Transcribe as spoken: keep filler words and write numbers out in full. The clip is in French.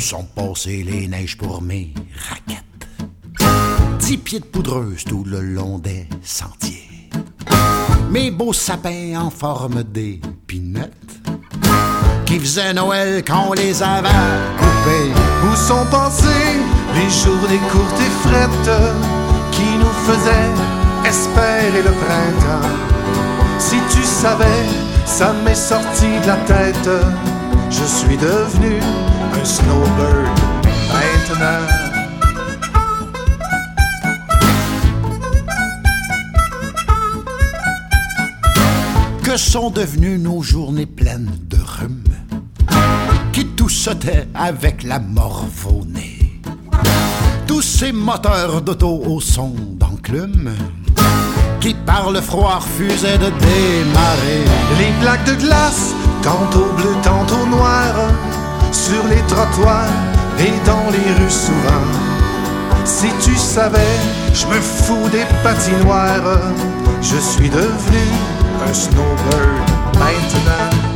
sont passées les neiges pour mes raquettes. Dix pieds de poudreuse tout le long des sentiers. Mes beaux sapins en forme d'épinettes qui faisaient Noël quand on les avait coupés. Où sont passées les journées courtes et frettes qui nous faisaient espérer le printemps? Si tu savais, ça m'est sorti de la tête. Je suis devenu un snowbird maintenant. Que sont devenues nos journées pleines de rhume qui tout sautait avec la morve au nez? Tous ces moteurs d'auto au son d'enclume qui par le froid refusaient de démarrer. Les plaques de glace, tantôt bleues, tantôt noires, sur les trottoirs et dans les rues souvent. Si tu savais, je me fous des patinoires. Je suis devenu un snowbird maintenant.